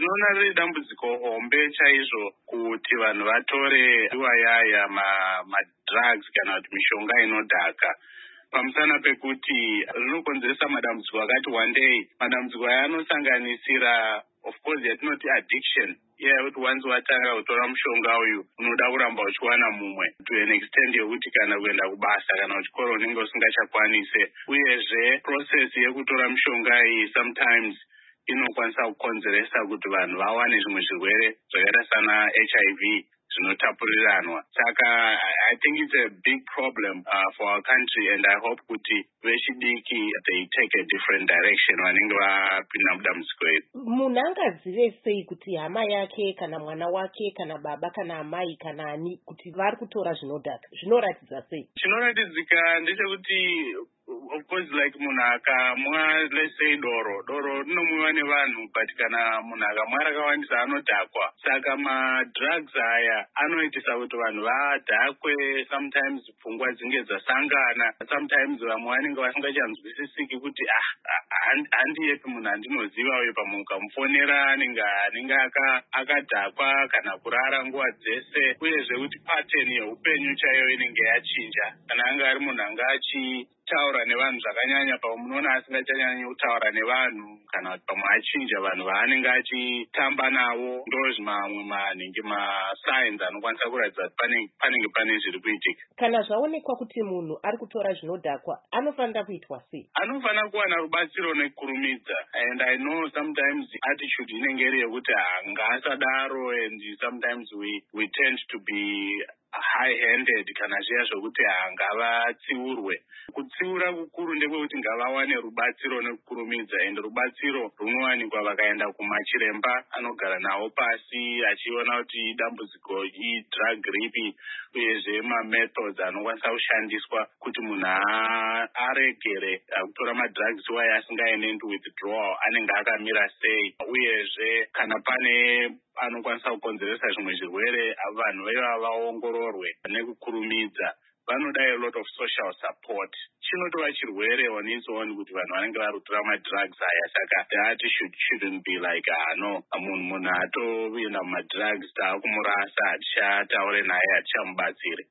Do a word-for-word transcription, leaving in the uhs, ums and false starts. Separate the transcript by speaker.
Speaker 1: ndinoona riri dambudziko hombe chaizvo kuti vanhu vatore iwayaya madrugs kana kuti mishonga inodhaka, pamusana pekuti rinokonzeresa madambudziko akati wandei. Madambudziko aya anosanganisira of course yatinoti addiction, iya yekuti once watanga kutora mushonga uyu unoda kuramba uchiwana mumwe to an extent yekuti kana kuenda kubasa kana kuchikoro unenge usingachakwanise. Uyezve process yekutora mushonga iyi sometimes inokwanisa kukonzeresa kuti vanhu vawane zvimwe zvirwere zvakaita sana H I V zvinotapuriranwa. Saka I think it's a big problem uh, for our country, and I hope kuti vechidiki they take a different direction vanenge vapinda mudambudziko iri.
Speaker 2: Munhu angazive sei kuti hama yake kana mwana wake kana baba kana amai kana ani kuti vari kutora zvinodhaka? Zvinoratidza sei?
Speaker 1: Chinoratidzika ndechekuti of course like munhu akamwa let's say doro doro rinomwiwa nevanhu, but kana munhu akamwa rakawandisa anodhakwa. Saka madrugs aya anoitisa kuti vanhu vadhakwe, sometimes pfungwa dzinge dzasangana, sometimes vamwe vanenge vasingachanzwisisiki kuti ah handiyepi munhu andinoziva uyu, pamwe ukamufonera anenge anenge akadhakwa kana kurara nguva dzese. Uyezve kuti pattern yeupenyu chaiyo inenge yachinja. Kana anga ari munhu anga achitaura nevanhu zvakanyanya, pamwe munoona asingachanyanyi kutaura nevanhu, kana kuti pamwe achinja vanhu vaanenge achitamba navo. Ndo zvimamwe manhingi masigns anokwanisa kuratidza kuti panenge pane zviri kuitika.
Speaker 2: Kana zvaonekwa kuti munhu ari kutora zvinodhakwa, anofanira kuitwa sei?
Speaker 1: Anofanira kuwana rubatsiro nekurumidza. And I know sometimes attitude inenge iri yekuti ngaasadaro, and sometimes we we tend to be high-handed kana zviya zvokuti ngavatsiurwe. Kutsiura kukuru ndekuti ngavawane rubatsiro nekukurumidza, and rubatsiro runowanikwa vakaenda kumachiremba anogara navo pasi achiona kuti dambudziko i-drug ripi, uyezve ma-methods anokwanisa kushandiswa kuti munhu aregere kutora madrugs waya asingaenendi withdrawal anenge akamira sei. Uyezve kana pane anokwanisa kukonzeresa zvimwe zvirwere, vanhu veva vaongororwe nekukurumidza. Vanoda a lot of social support. Chinotova chirwere on its own kuti vanhu vanenge vari kutora madrugs aya. Saka that should, shouldn't be like ah no, munhu munhu atoenda mumadrugs taakumurasa, hatichataure naye, hatichamubatsire.